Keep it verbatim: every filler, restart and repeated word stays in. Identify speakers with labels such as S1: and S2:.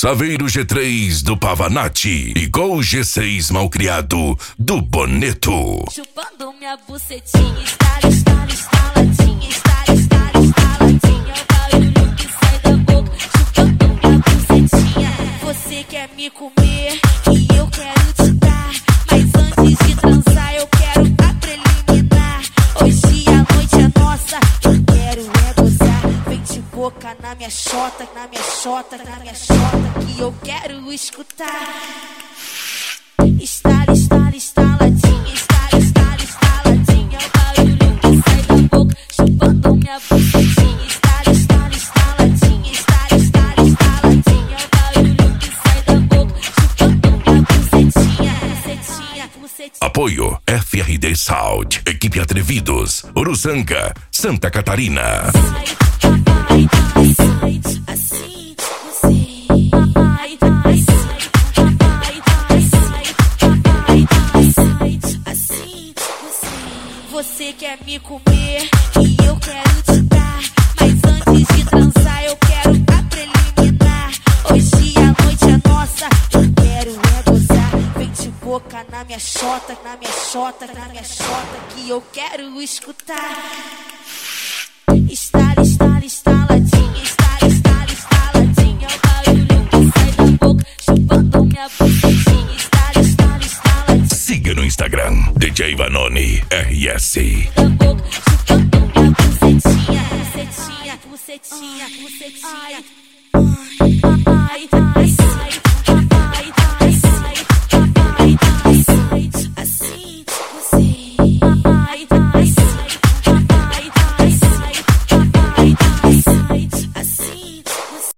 S1: Saveiro G três do Pavanati e Gol G seis malcriado do Boneto.
S2: Chupando minha bucetinha, estala, estala, estaladinha, estala, estala, estaladinha. É o barulho que sai da boca, chupando minha bucetinha. Você quer me comer e eu quero te dar, mas antes de transar eu quero a preliminar. Hoje a noite é nossa, eu quero é gozar. Vem de boca na minha xota, na minha xota, na minha xota, que eu quero escutar. Estala, estala, estaladinha, estala, estala, estaladinha. É o barulho que sai da boca, chupando minha bucetinha. Estala, estala, estaladinha, estala, estala, estaladinha. É o barulho que sai da boca, chupando minha bucetinha. Bucetinha, bucetinha.
S1: Apoio F R D Sound, Equipe Atrevidos, Uruçanga, Santa Catarina.
S2: Sai, papai, vai, sai, assim, você. Papai, vai, sai, papai, vai, sai, papai, vai, sai, assim, você. Você quer me comer e eu quero te dar, mas antes de transar eu quero a preliminar. Hoje a noite é nossa, eu quero é gozar. Vem de boca na minha xota, na minha xota, na minha xota, que eu quero escutar. Estala, estala, estaladinha, estala, estala, estaladinha. É o barulho que sai da boca, chupando minha bucetinha. Estala, estala, estaladinha.
S1: Siga no Instagram, D J Vanoni R S.
S2: Da boca, chupando minha bucetinha. Bucetinha, bucetinha, bucetinha. Ai, papai, vai, sai.